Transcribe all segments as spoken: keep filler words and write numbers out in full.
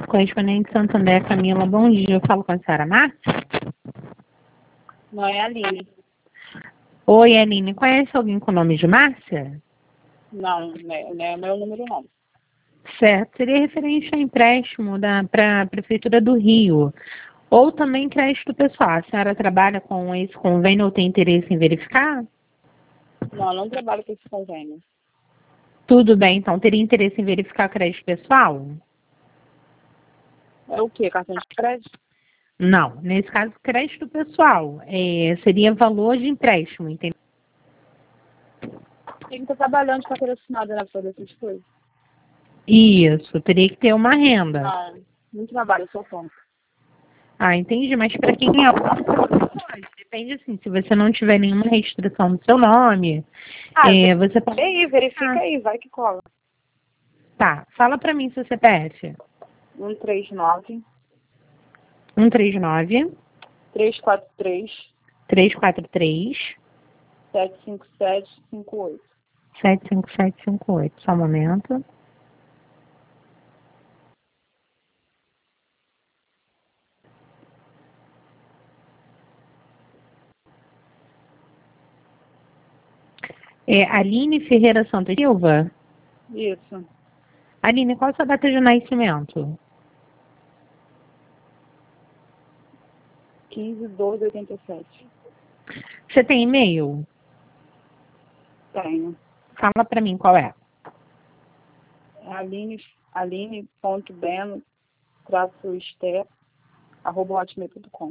Correspondente Santander, Camila, bom dia. Eu falo com a senhora Márcia? Não é a Aline. Oi, Aline. Conhece alguém com o nome de Márcia? Não, não é, não é meu número não. Certo. Seria referente a empréstimo para a Prefeitura do Rio. Ou também crédito pessoal. A senhora trabalha com esse convênio ou tem interesse em verificar? Não, eu não trabalho com esse convênio. Tudo bem, então. Teria interesse em verificar crédito pessoal? É o quê? Cartão de crédito? Não. Nesse caso, crédito pessoal. É, seria valor de empréstimo, entendeu? Tem que estar trabalhando de carteira assinada, né, pra fazer essas coisas. Isso. Teria que ter uma renda. Não, não trabalho, eu sou autônoma. Ah, entendi. Mas para quem é autônomo, pode. Depende, assim, se você não tiver nenhuma restrição no seu nome, Ah, é, você pode... aí, verifica Ah, aí, vai que cola. tá. Fala para mim seu C P F. um três nove, um três nove, três quatro três, três quatro três, sete cinco sete, cinco oito. sete cinco sete cinco oito. Só um momento. É Aline Ferreira Santos Silva? Isso. Aline, qual a sua data de nascimento? quinze, doze, oitenta e sete. Você tem e-mail? Tenho. Fala para mim qual é. É aline, aline.beno, traço ester, arroba hotmail ponto com.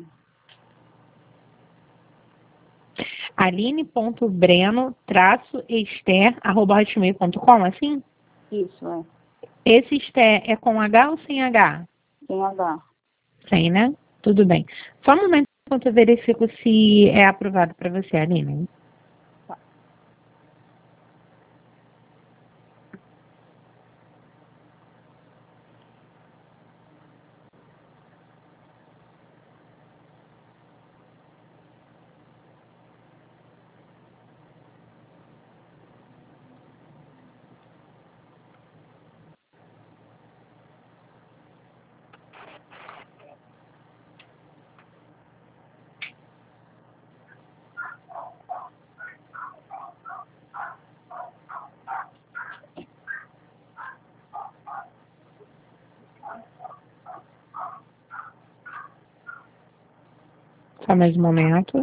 aline.breno-ester, arroba hotmail ponto com, assim? Isso, é. Esse Ester é com H ou sem H? Sem H. Sem, né? Tudo bem. Só um momento enquanto eu verifico se é aprovado para você, Aline. Só mais um momento.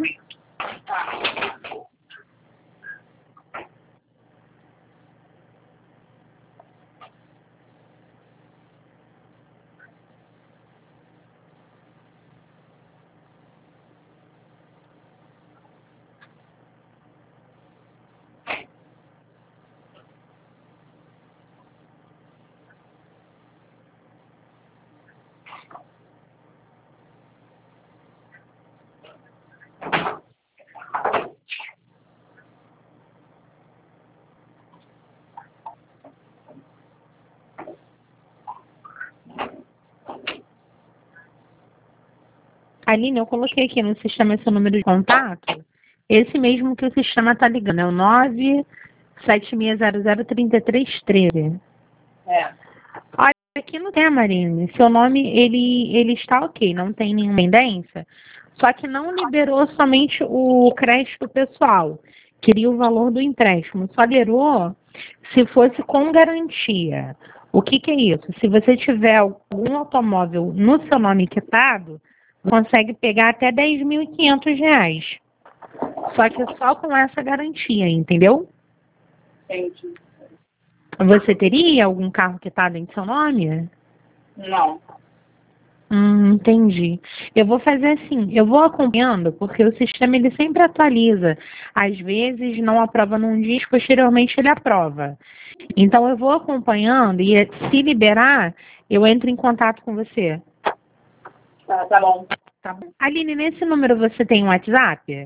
Aline, eu coloquei aqui no sistema seu número de contato. Esse mesmo que o sistema está ligando. É o nove sete seis zero zero três três um três. É. Olha, aqui no tema, Aline, seu nome, ele, ele está ok, não tem nenhuma pendência, só que não liberou somente o crédito pessoal, queria o valor do empréstimo, só liberou se fosse com garantia. O que que é isso? Se você tiver algum automóvel no seu nome quitado, consegue pegar até dez mil e quinhentos reais. Só que só com essa garantia, entendeu? Entendi. Você teria algum carro quitado em seu nome? Não. Hum, entendi. Eu vou fazer assim, eu vou acompanhando, porque o sistema ele sempre atualiza. Às vezes não aprova num dia, posteriormente ele aprova. Então eu vou acompanhando e se liberar, eu entro em contato com você. Tá, tá bom. Tá bom? Aline, nesse número você tem um WhatsApp?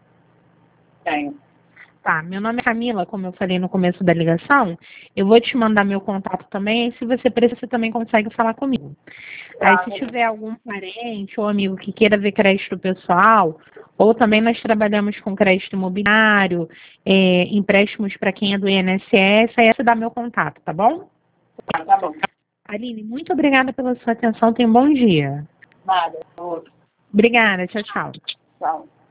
Tenho. Tá, meu nome é Camila, como eu falei no começo da ligação. Eu vou te mandar meu contato também, e se você precisar, você também consegue falar comigo. Aí, se tiver algum parente ou amigo que queira ver crédito pessoal, ou também nós trabalhamos com crédito imobiliário, é, empréstimos para quem é do I N S S, aí você dá meu contato, tá bom? Tá, tá bom. Aline, muito obrigada pela sua atenção. Tenha um bom dia. Nada. Outro. Obrigada. Tchau, tchau. Tchau.